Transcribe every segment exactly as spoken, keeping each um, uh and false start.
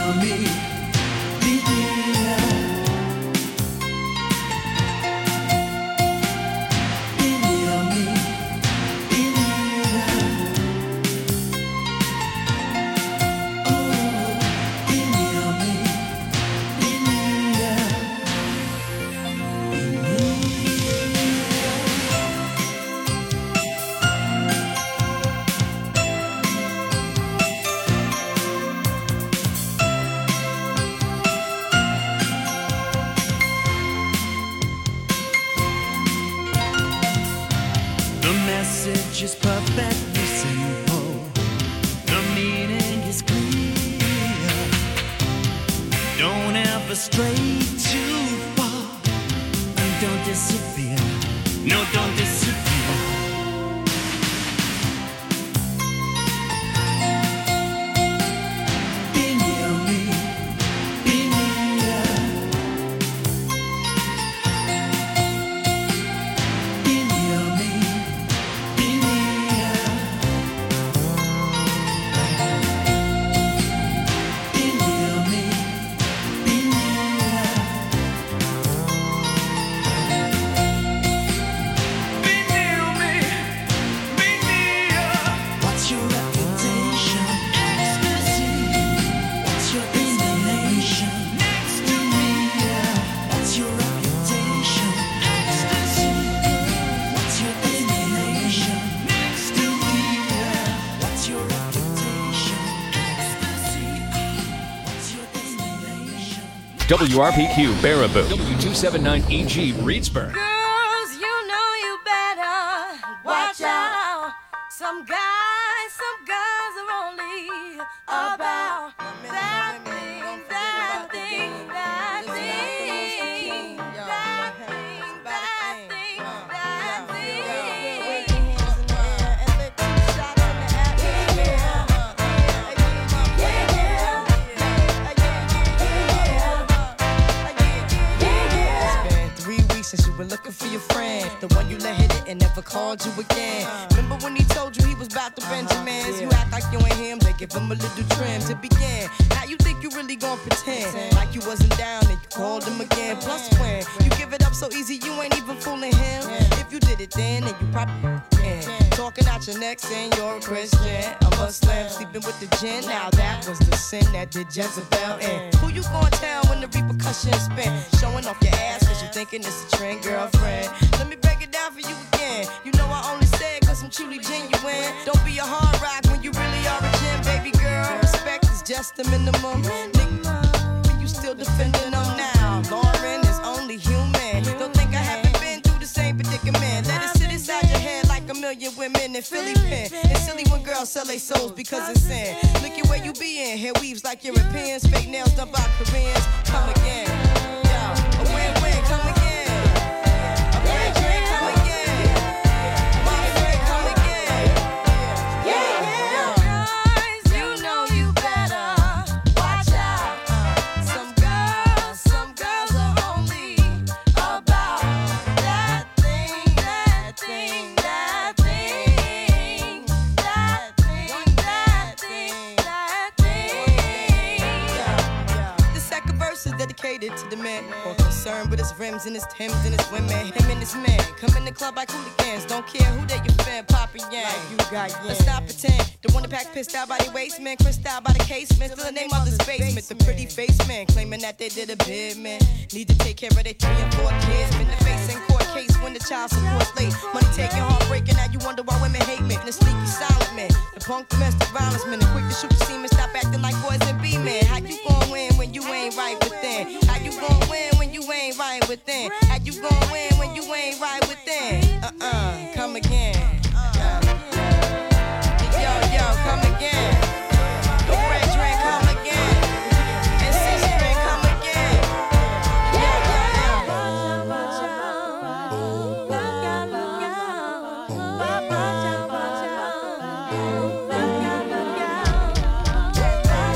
W R P Q Baraboo, W two seventy-nine E G Reedsburg. Girls, you know you better watch out. Some guys, some guys are only about that thing, that thing, that thing, that thing, that thing, that since you were looking for your friend, the one you let hit it and never called you again. Remember when he told you he was about to Benjamins? You act like you ain't him, they give him a little trim to begin. Now you think you really gon' pretend like you wasn't down and you called him again. Plus when you give it up so easy, you ain't even fooling him. If you did it then, then you probably can. Talking out your neck saying you're a Christian, a Muslim, sleeping with the gin. Now that was the sin that did Jezebel in. Who you gonna tell when the repercussions spin? Showing off your ass cause you thinking it's a trend, girlfriend. Let me break it down for you again. You know I only say it cause I'm truly genuine. Don't be a hard rock when you really are a gem, baby girl. Respect is just the minimum. Nigga, you still defending them now. Lauren is only human. Don't think I haven't been through the same predicament. Let it sit inside your head like a million women in Philly pen. It's silly when girls sell their souls because it's sin. Look at where you be in. Hair weaves like Europeans. Fake nails done by Koreans. Come again. Yo, a win-win. Come again. Dedicated to the man, more concerned with his rims and his Timbs and his women. Him and his man come in the club like hooligans. Don't care who they your fan, Papa Yang. Like you got yeah. Let's not pretend. The one that pack pissed out by the waist, man. Crissed out by the casement. Still the name of this basement. The pretty face man claiming that they did a bid, man. Need to take care of their three and four kids. Been the face in court case when the child support's late. Money taking, heartbreaking. Now you wonder why women hate men. The sneaky silent man. The punk domestic violence man. The quick to shoot the semen. Stop acting like boys and be men. How you gon' win when you ain't right within? How you gon' win when you ain't right within? How you gon' win when you ain't right within? Uh-uh, come again. Uh. Yo, yo, come again. The red drink, come again. And six drink, come again. Yo, yo, yo.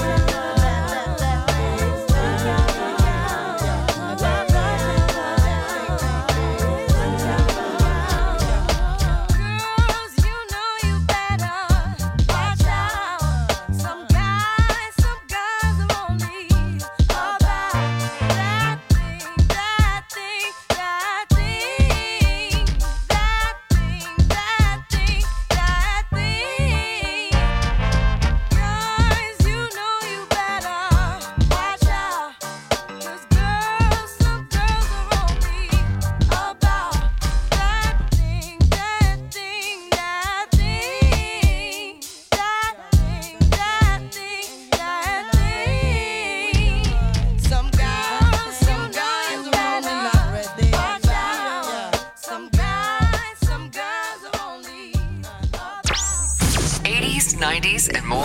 nineties, and more.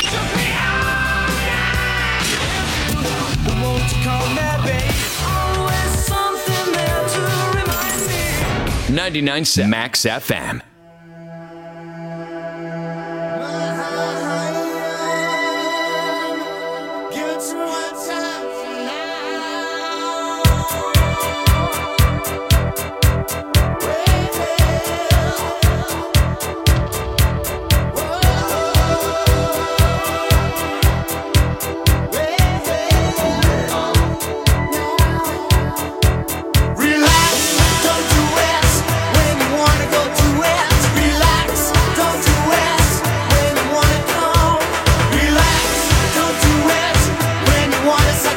ninety-nine point seven Max F M. Wanna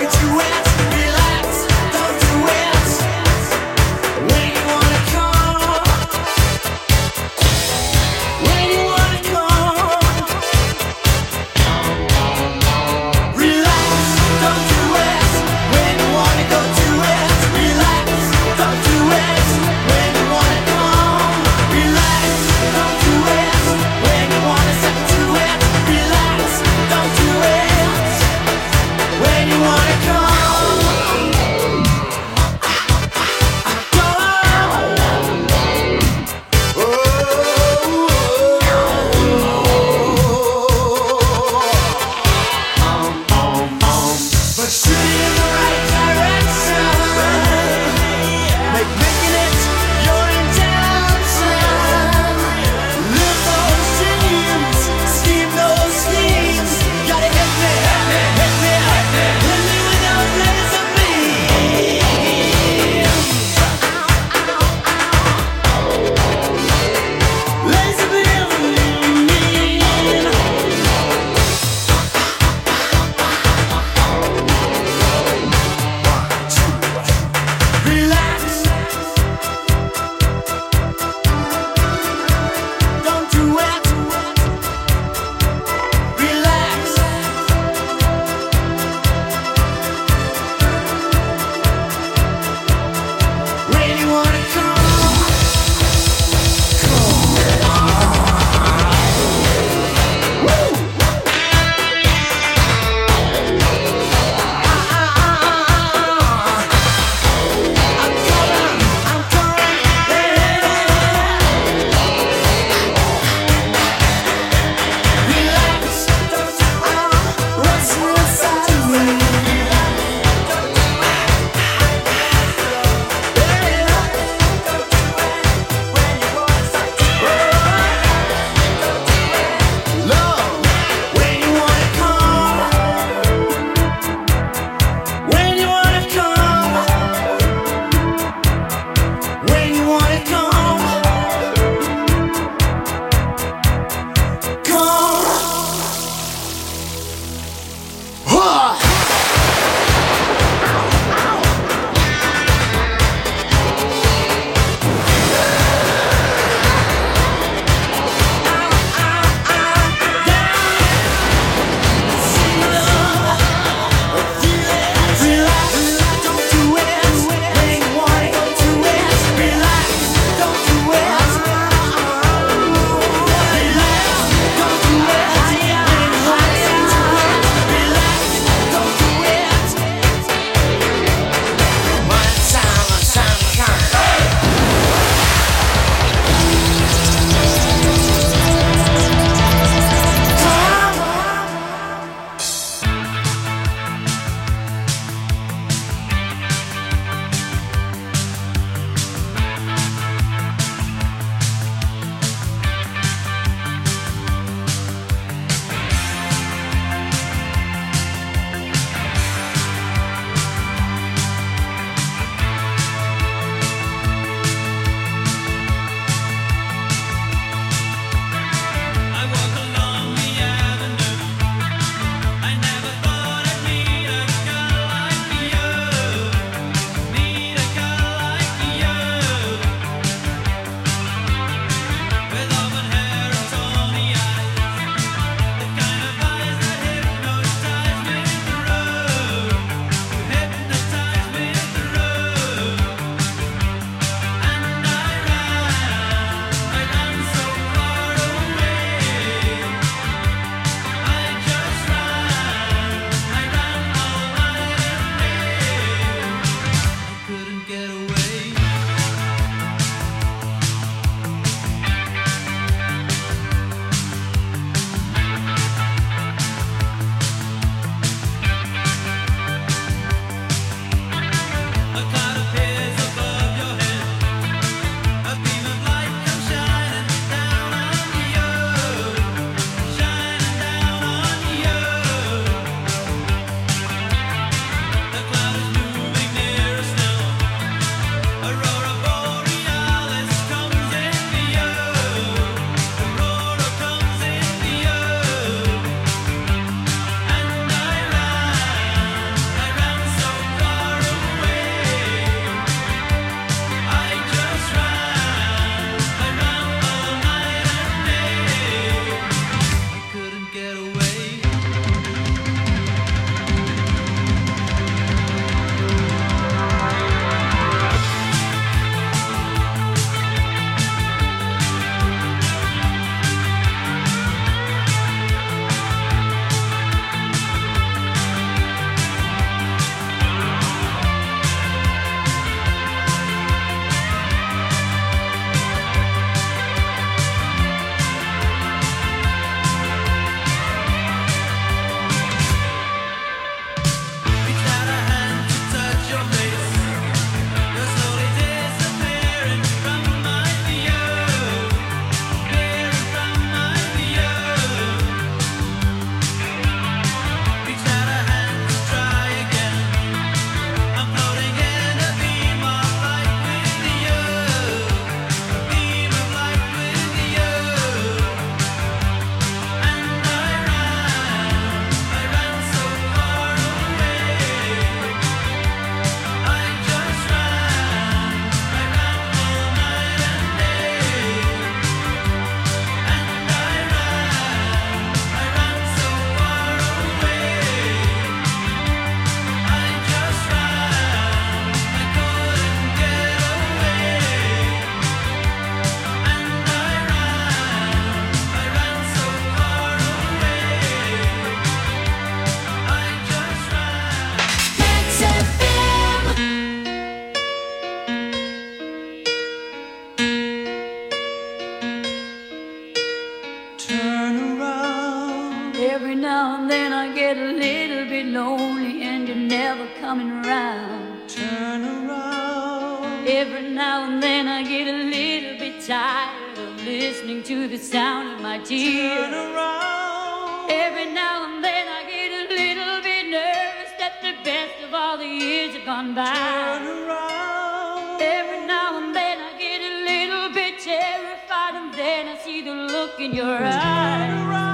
get lonely and you're never coming around. Turn around. Every now and then I get a little bit tired of listening to the sound of my tears. Turn around. Every now and then I get a little bit nervous that the best of all the years have gone by. Turn around. Every now and then I get a little bit terrified, and then I see the look in your eyes. Turn around.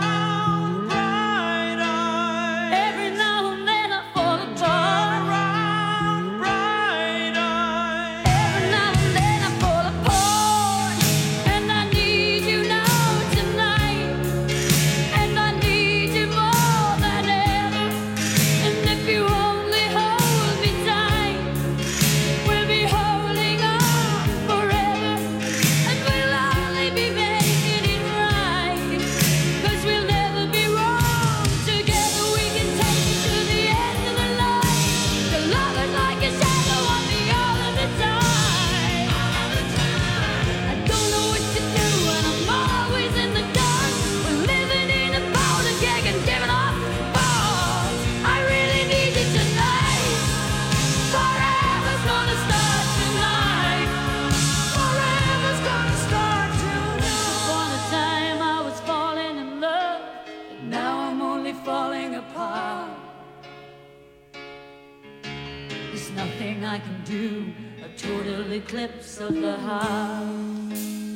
I can do a total eclipse of the heart.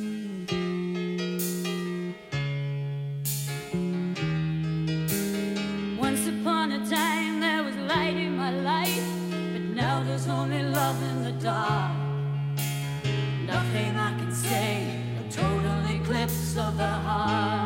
Once upon a time there was light in my life, but now there's only love in the dark. Nothing I can say, a total eclipse of the heart.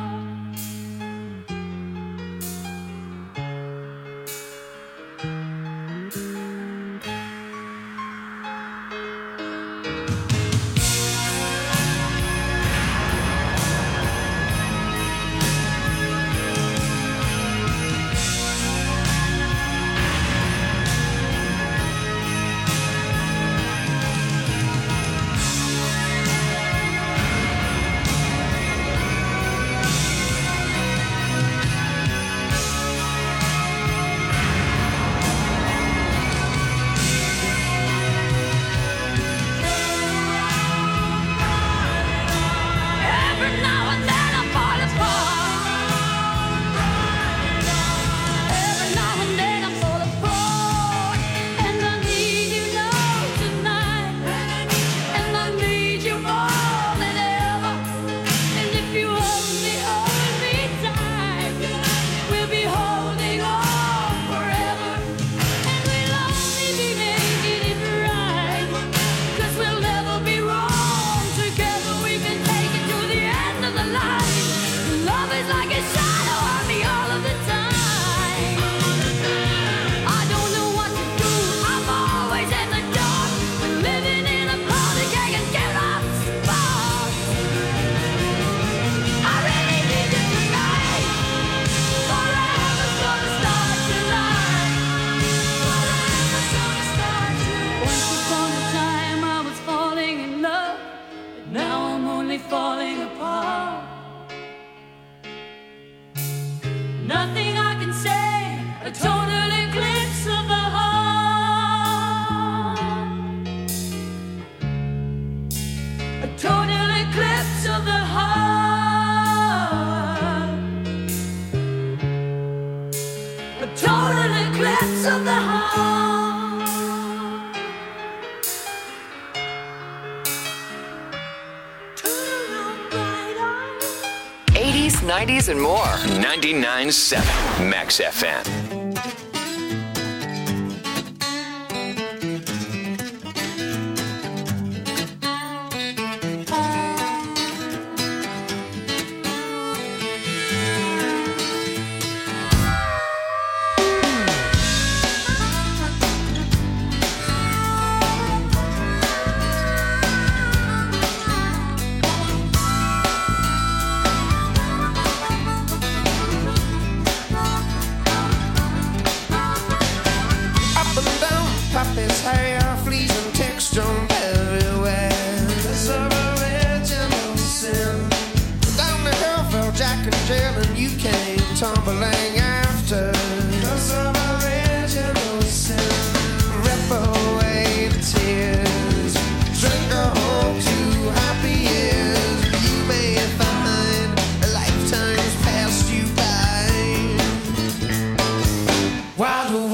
nineties and more. ninety-nine point seven Max F M.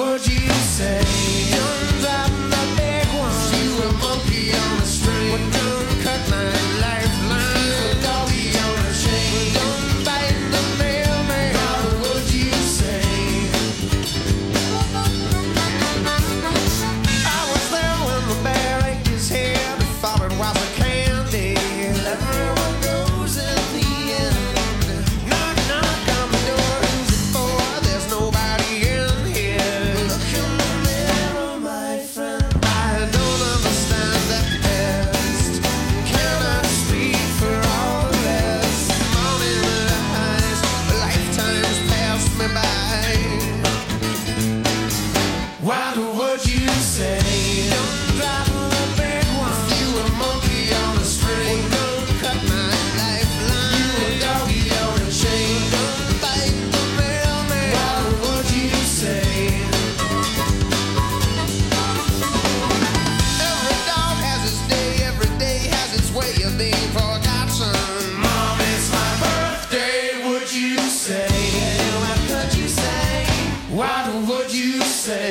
would you say? Don't drop the big one. You a monkey on a string. Well, don't cut my lifeline. You a doggy on a chain. Don't bite the mailman. What would you say? I was there when the bear ate his head. I thought it was a candy. Everyone goes in the end. Knock, knock on the door. Who's it for? There's nobody in here. Look in the mirror, my friend. I don't understand that best. Cannot speak for all the rest. Morning lies, lifetimes pass me by. What would you say? Don't drop the big one. You a monkey on a string. Don't cut my lifeline. You a doggy on a chain. Don't bite the mailman. What would you say? Every dog has its day. Every day has its way of being forgotten. Mom, it's my birthday. Would you say? What could you say? What would you say?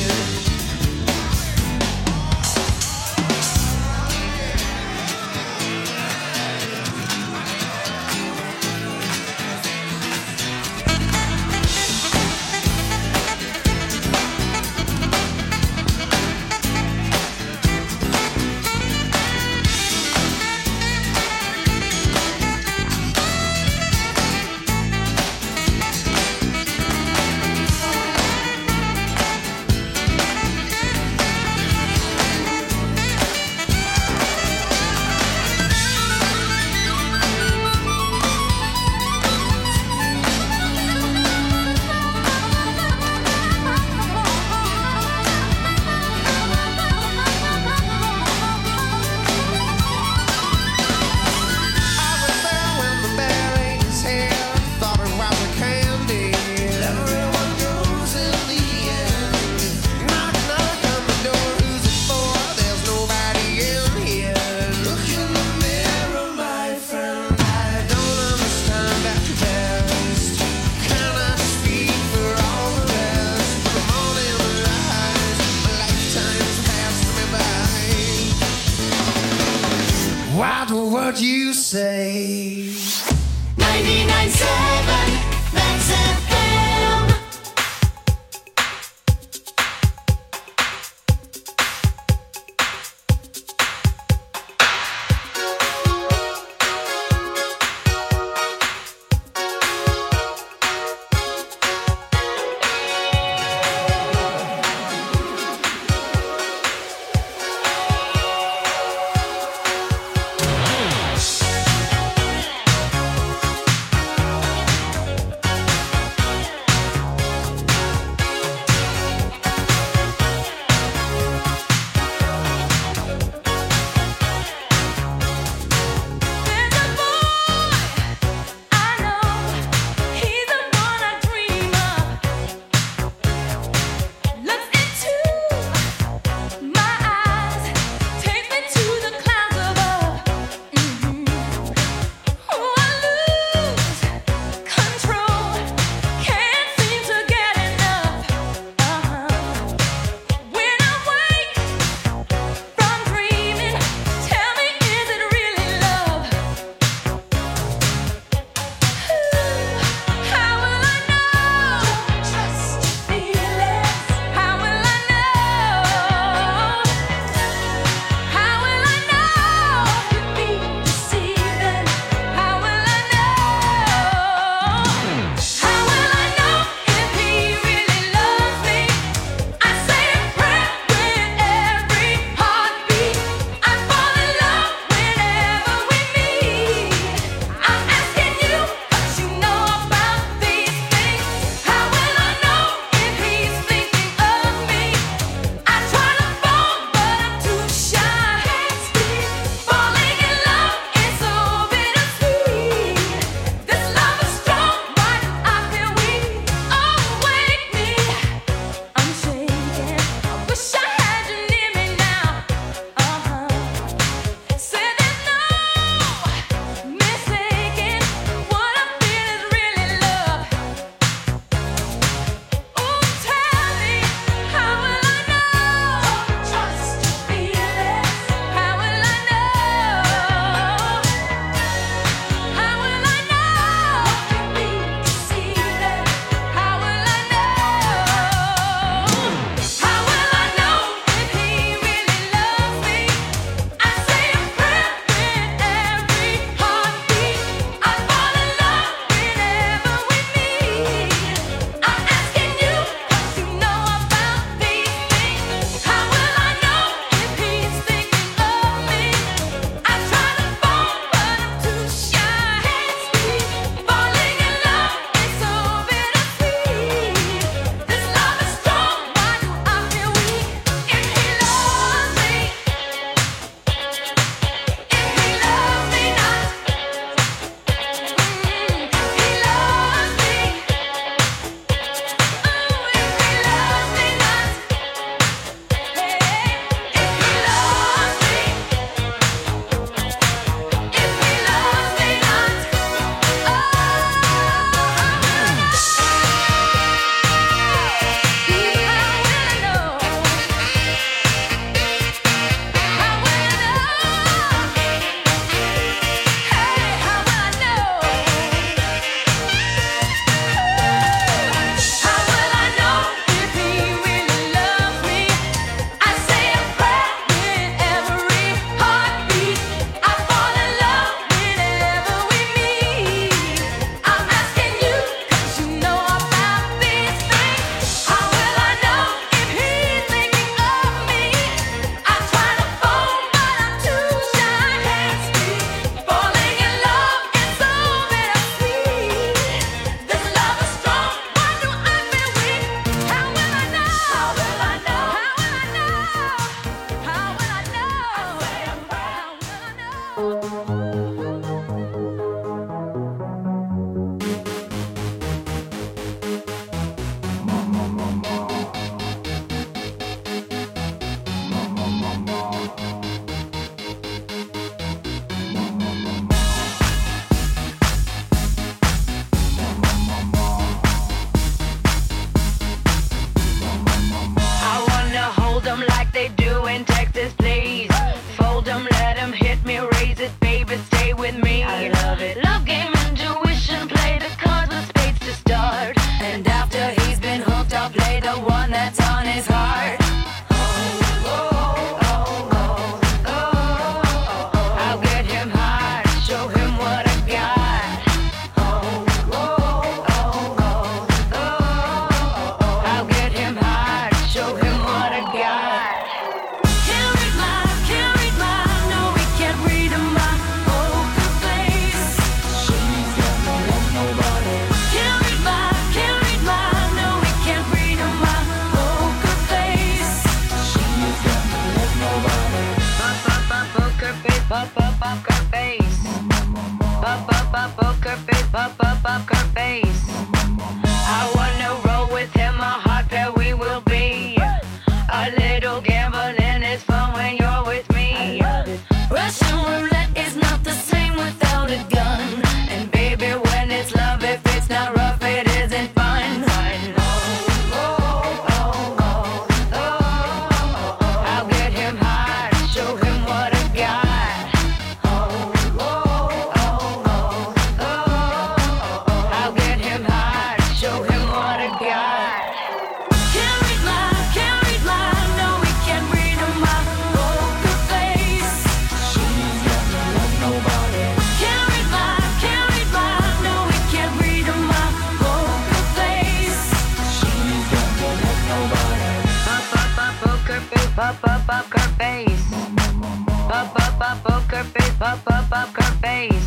I was there when the bear ate his head. Thought it was a candy. Everyone goes in the end. Knock, knock on the door. Who's it for? There's nobody in here. Look in the mirror, my friend. I don't understand that best. Cannot speak for all the rest. The morning lies, lifetimes pass me by. What would you say? ninety-nine point seven Max F M. pop up poker face. Pop up pop poker face, pop up poker face.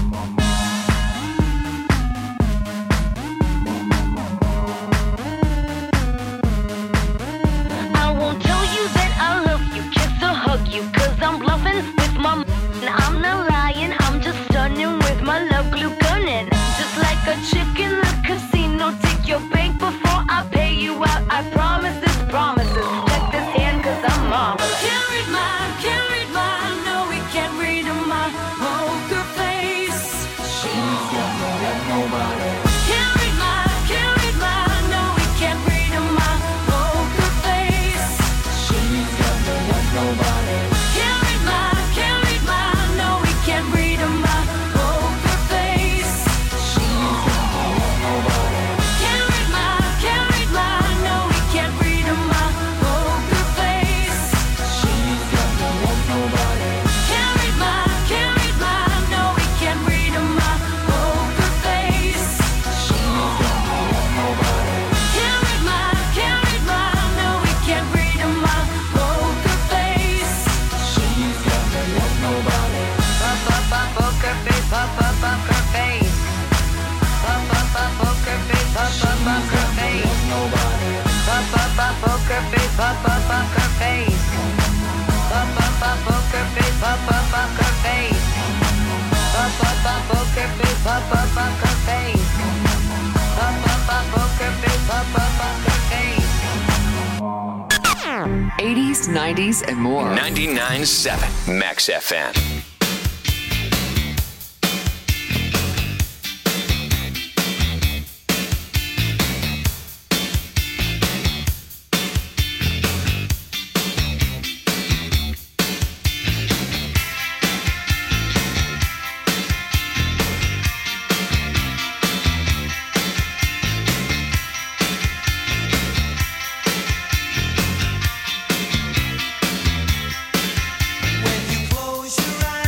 I won't tell you that I love you, kiss or hug you, cause I'm bluffing with my m- I'm not lying, I'm just stunning with my love glue gunning. Just like a chick in the casino, take your bank before I pay you out. I promise this, promises. Check this hand cause I'm marvelous. Can't read mine, can't read mine, no we can't read my poker face. She's got no like nobody. Can't read mine, can't read mine, no we can't read my poker face. She's got no like nobody. Can't read mine, can't read mine, no we can't read my poker face. She's got no like nobody. Can't read mine, can't read mine, no we can't read my poker face. She's got no like nobody. Can't read mine, can't read mine, no we can't read my poker face. She's got no like nobody. Can't read mine, can't read mine, no we can't read my poker face. She's got no like nobody. Pop up pop poker face, pop up poker face. Pop up pop poker face, pop up poker face. Nobody. Pop up pop poker face, pop up poker face. Pop up pop poker face, pop up poker face. Pop up pop poker face, pop up poker face. Pop up pop poker face, pop up poker face. eighties, nineties, and more. ninety-nine point seven Max F M. When you close your eyes.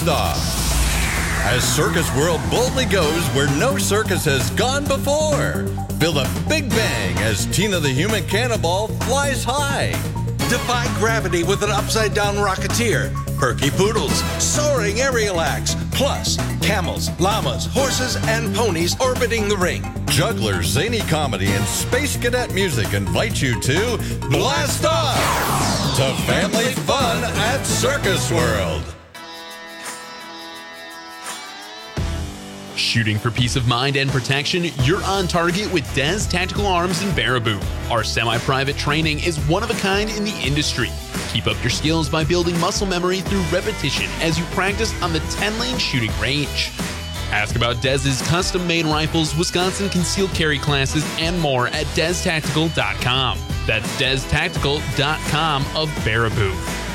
Off. As Circus World boldly goes where no circus has gone before. Feel the big bang as Tina the Human Cannonball flies high. Defy gravity with an upside-down rocketeer. Perky poodles, soaring aerial acts, plus camels, llamas, horses, and ponies orbiting the ring. Jugglers, zany comedy, and space cadet music invite you to Blast Off! To family fun at Circus World. Shooting for peace of mind and protection, you're on target with Des Tactical Arms in Baraboo. Our semi-private training is one of a kind in the industry. Keep up your skills by building muscle memory through repetition as you practice on the ten-lane shooting range. Ask about Dez's custom-made rifles, Wisconsin concealed carry classes, and more at des tactical dot com. That's des tactical dot com of Baraboo.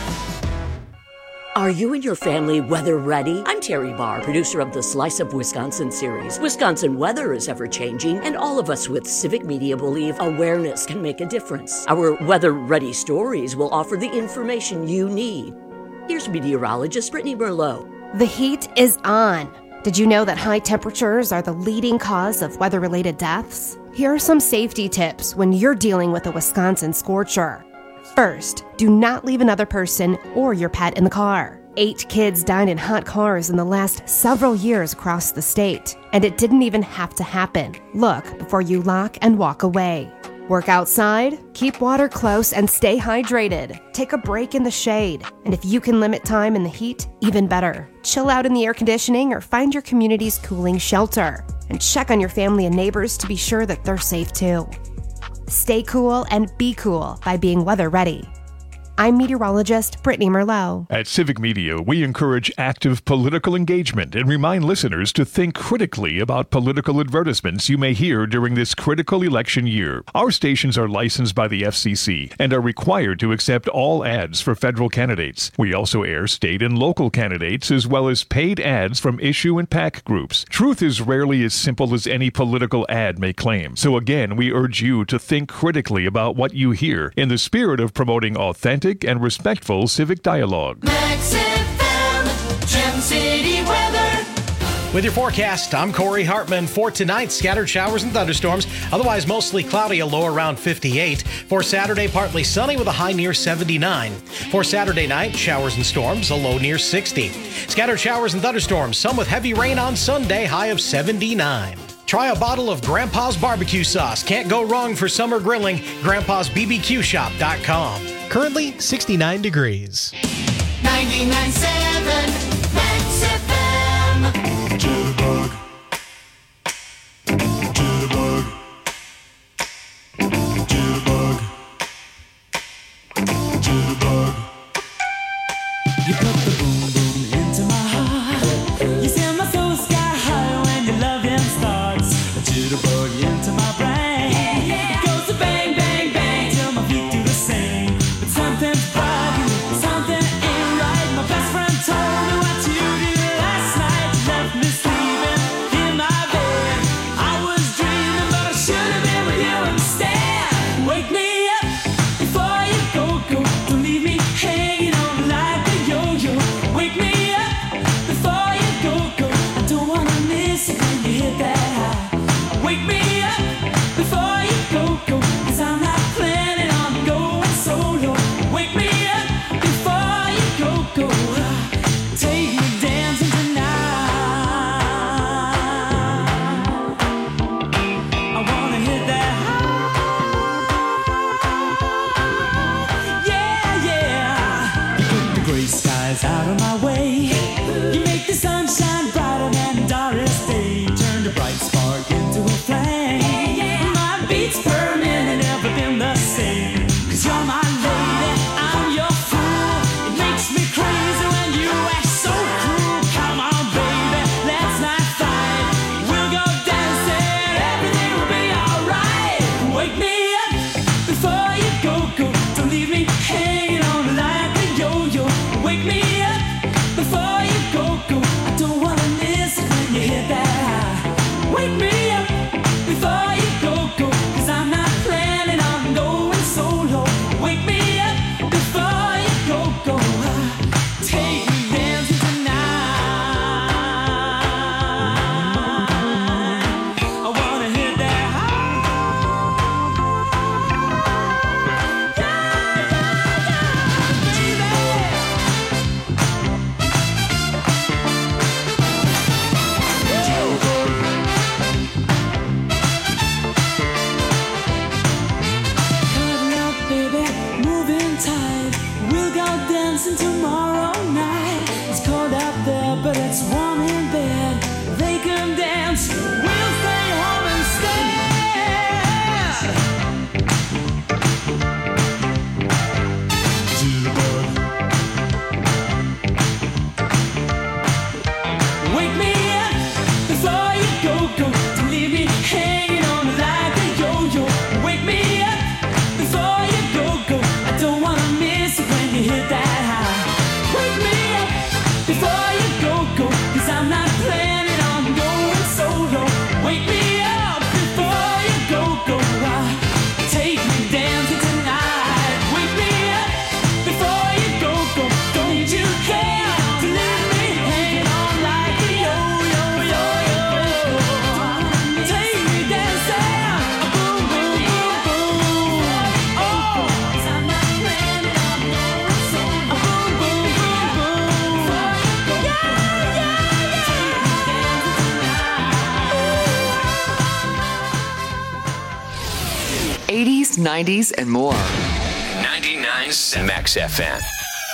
Are you and your family weather ready? I'm Terry Barr, producer of the Slice of Wisconsin series. Wisconsin weather is ever-changing, and all of us with civic media believe awareness can make a difference. Our weather-ready stories will offer the information you need. Here's meteorologist Brittany Merlot. The heat is on. Did you know that high temperatures are the leading cause of weather-related deaths? Here are some safety tips when you're dealing with a Wisconsin scorcher. First, do not leave another person or your pet in the car. Eight kids died in hot cars in the last several years across the state, and it didn't even have to happen. Look before you lock and walk away. Work outside, keep water close, and stay hydrated. Take a break in the shade, and if you can limit time in the heat, even better. Chill out in the air conditioning or find your community's cooling shelter, and check on your family and neighbors to be sure that they're safe too. Stay cool and be cool by being weather ready. I'm meteorologist Brittany Merlot. At Civic Media, we encourage active political engagement and remind listeners to think critically about political advertisements you may hear during this critical election year. Our stations are licensed by the F C C and are required to accept all ads for federal candidates. We also air state and local candidates as well as paid ads from issue and PAC groups. Truth is rarely as simple as any political ad may claim. So again, we urge you to think critically about what you hear in the spirit of promoting authentic and respectful civic dialogue. Max F M, Gem City weather. With your forecast, I'm Corey Hartman. For tonight, scattered showers and thunderstorms. Otherwise, mostly cloudy, a low around fifty-eight. For Saturday, partly sunny with a high near seventy-nine. For Saturday night, showers and storms, a low near sixty. Scattered showers and thunderstorms, some with heavy rain on Sunday, high of seventy-nine. Try a bottle of Grandpa's barbecue sauce. Can't go wrong for summer grilling. grandpas b b q shop dot com. Currently sixty-nine degrees. ninety-nine point seven Max F M. Jitterbug. Jitterbug. Jitterbug. Jitterbug. You put the boom boom into my heart. You send my soul sky high when your loving starts. A jitterbug into my brain. Yeah, yeah. It goes to bang, bang, bang till my feet do the same. But something's bugging, something ain't right. My best friend told me what you did last night. You left me sleeping in my bed. I was dreaming, but I should have been with you instead. Wake me up before you go, go. Don't leave me hanging on like a yo-yo. Wake me up before you go, go. I don't wanna miss it when you hit that high. Wake me up before you go, go. Cause I'm not planning on going solo. Wake me up before you go, go. Take me dancing tonight. I wanna hit that high. Yeah, yeah. You put the gray skies out of my way. You make the sunshine brighter than Doris Day. Turn the bright eighties, nineties, and more. ninety-nine point seven Max F M.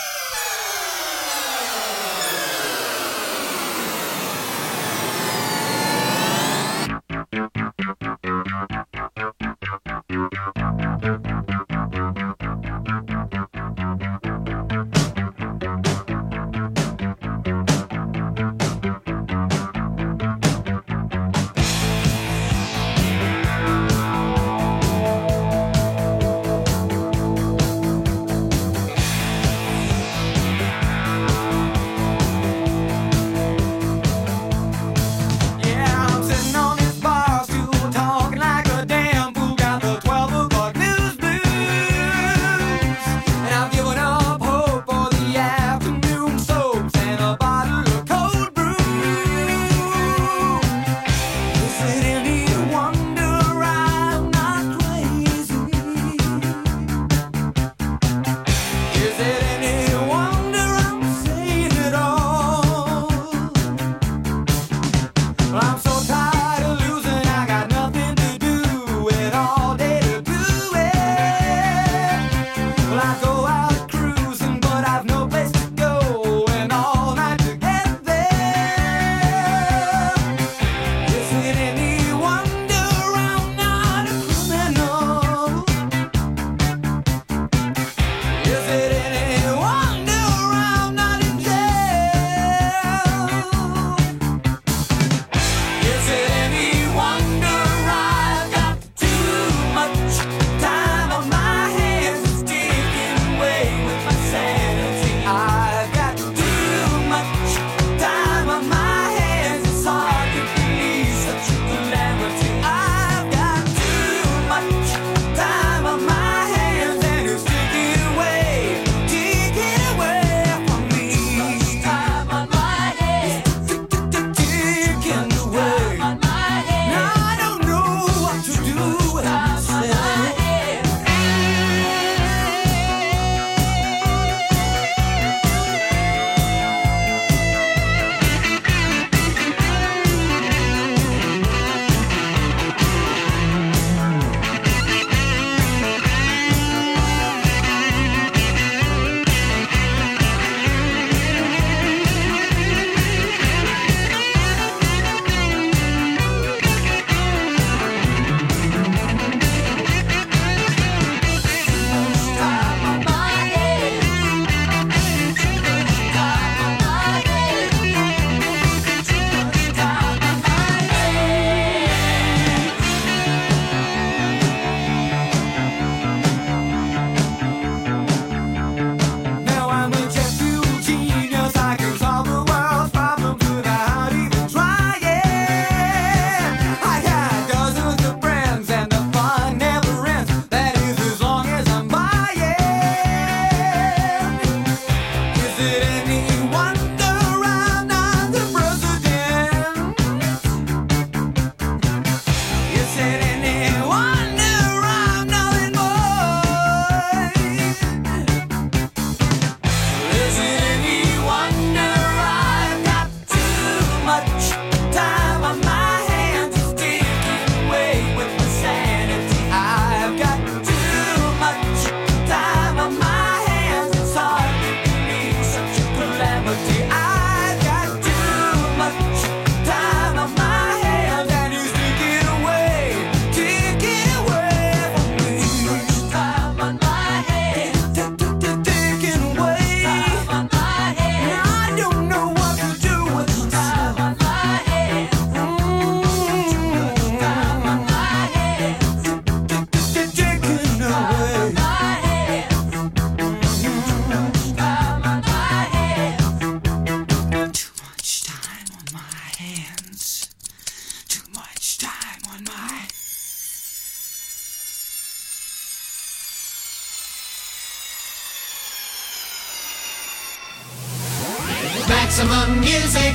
Maximum music,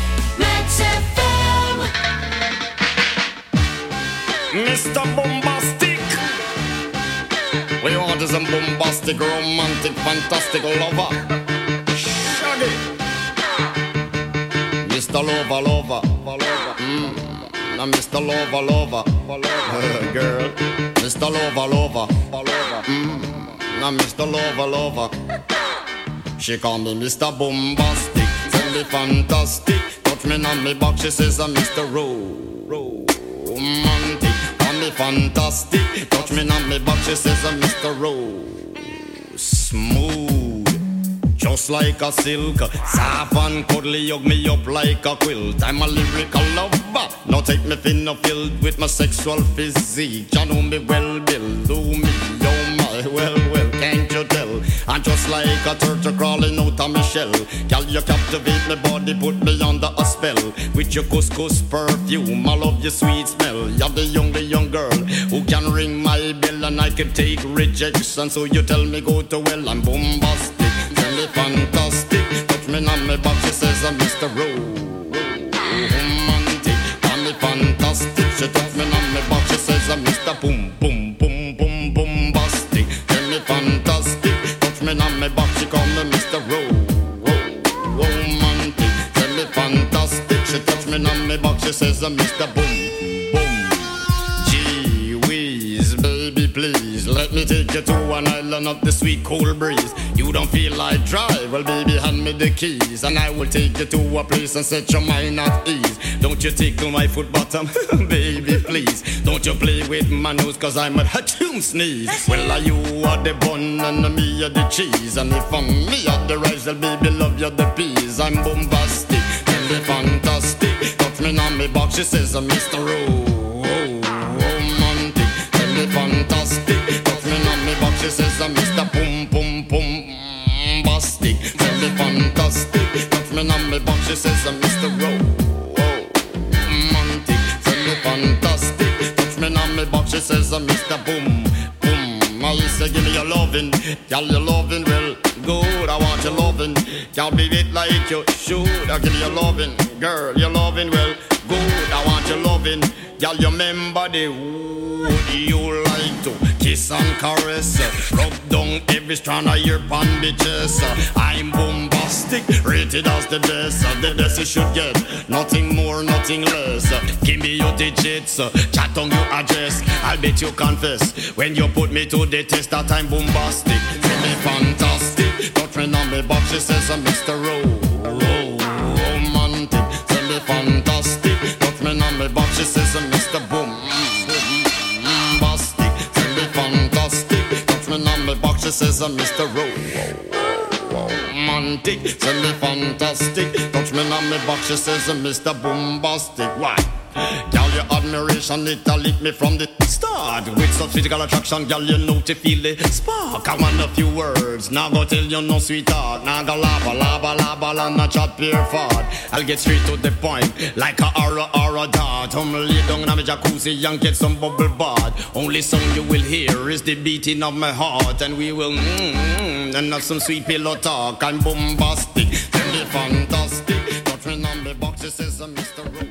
Max F M. Mister Bombastic. We want is a bombastic, romantic, fantastic lover. Shaggy. Mister Lover, lover, lover. Mm. I'm Mister Lover, lover, girl. Mister Lover, lover, mm. I'm Mister Lover, lover. She call me Mister Bombastic, tell me fantastic. Touch me on me back, she says I'm Mister Romantic. Call me fantastic, touch me on me back, she says I'm Mister Smooth. Just like a silk, soft and cuddly, hug me up like a quilt. I'm a lyrical lover, now take me thin or filled with my sexual physique. You know me well, Bill, do me, oh my, well, well, can't you tell? I'm just like a turtle crawling out of my shell. Girl, you captivate my body, put me under a spell. With your couscous perfume, I love your sweet smell. You're the young, the young girl who can ring my bell and I can take rejection. So you tell me go to well, I'm bombastic. Tell me fantastic, touch me on my back, she says I'm Mister Romantic. Tell me fantastic, she touch me on my back, she says I'm Mister Boom, boom, boom, boom, bombastic. Tell me fantastic, touch me on my back, she call me Mister Romantic. Tell me fantastic, she touch me on my back, she says I'm Mister Boom, boom. Gee whiz, baby please, let me take you to an island of the sweet cool breeze. You don't feel like drive, well baby hand me the keys and I will take you to a place and set your mind at ease. Don't you tickle my foot bottom, baby please. Don't you play with my nose cause I'm a hatchoon sneeze. Well are you are the bun and me are the cheese. And if I'm me are the rice, well baby love you the peas. I'm bombastic, tell me fantastic. Touch me on me box, she says I'm Mister Romantic. Tell me fantastic, touch me on me box, she says I'm Mister Boom Boom Boom Bastic. Tell me fantastic, touch me on me box, she says I'm Mister Romantic. Tell me fantastic, touch me on me box, she says I'm Mister Boom Boom. I say give me your lovin', girl your lovin' well good. I want your lovin', can't be it like you should. I give you your lovin', girl your lovin' well good. I want your lovin', girl you remember the wood you like to kiss and caress, rub down every strand of your bandages. I'm bombastic, rated as the best. The best you should get, nothing more, nothing less. Give me your digits, chat on your address. I'll bet you confess when you put me to the test that I'm bombastic. Tell me fantastic, touch me on me box, she says I'm Mister Romantic. Tell me fantastic, touch me on me box, she says I'm Mister Boom. On my box, she says I'm Mister Romantic. Send me fantastic. Touch me on my box, she says I'm Mister Bombastic. Why? Girl, your admiration, it a lit me from the start. With such physical attraction, girl, you know to feel the spark. I want a few words, now go tell you no sweetheart. Now go lava, lava, lava, and not chat pure fart. I'll get straight to the point, like a aura, aura dart. I'm lay down in my jacuzzi and get some bubble bath. Only song you will hear is the beating of my heart. And we will mmm, and have some sweet pillow talk. I'm bombastic, tell me fantastic. Touch me on the box, it says I'm Mister Rowe.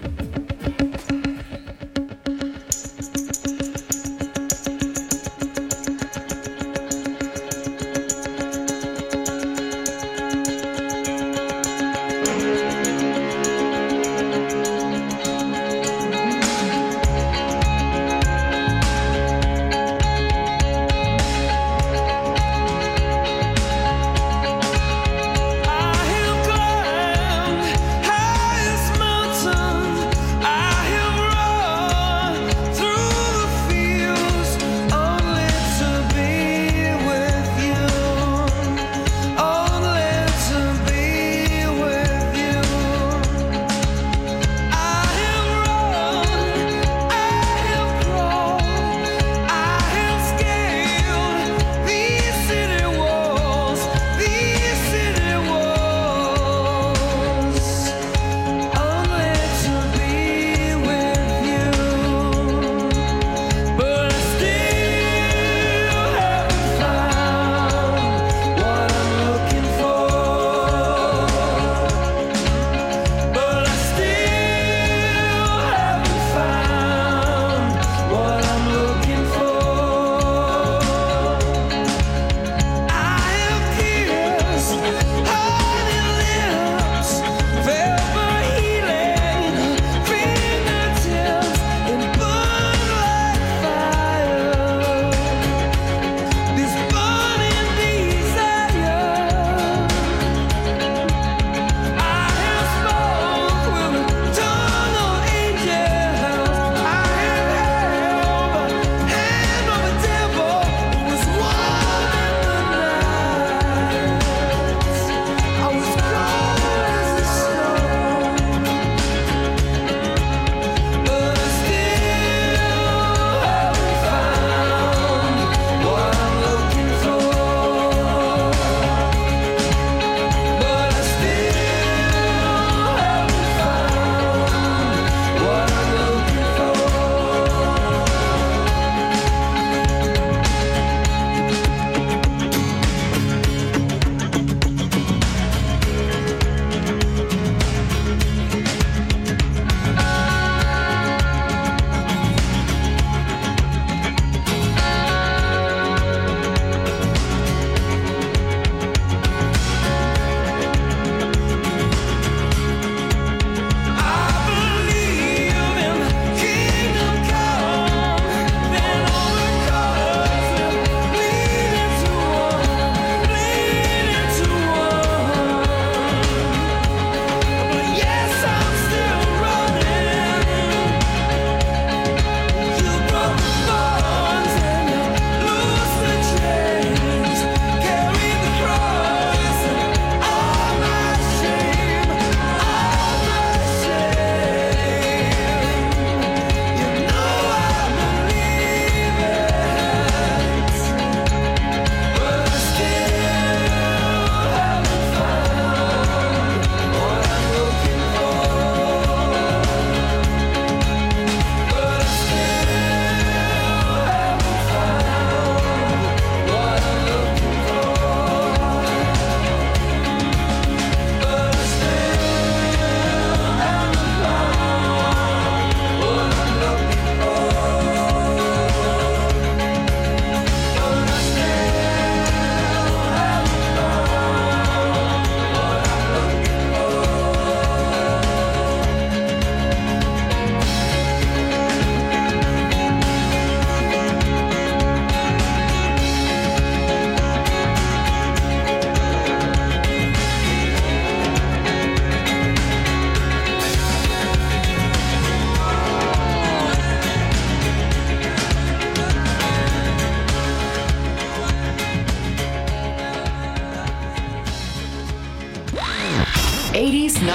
I hear girls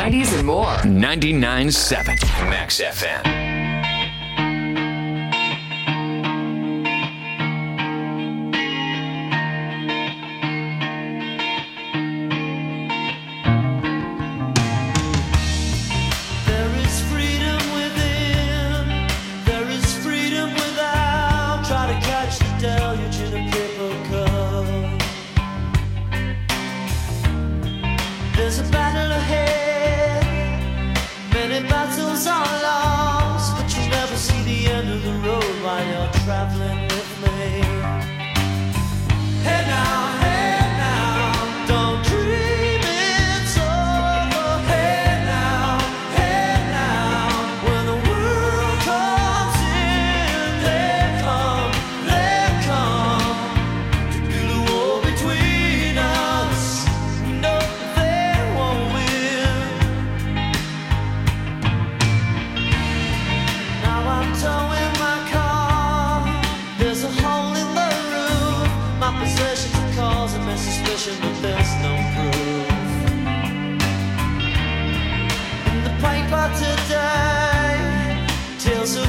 nineties and more. ninety-nine point seven Max F M. There's a battle ahead, many battles are lost, but you never see the end of the road while you're traveling with me. Hey now, hey now, don't dream it's over. Hey now, hey now, when the world comes in, they come, they come to build a wall between us. No, towing my car, there's a hole in the roof. My possessions are causing me suspicion, but there's no proof. In the paper today, tales of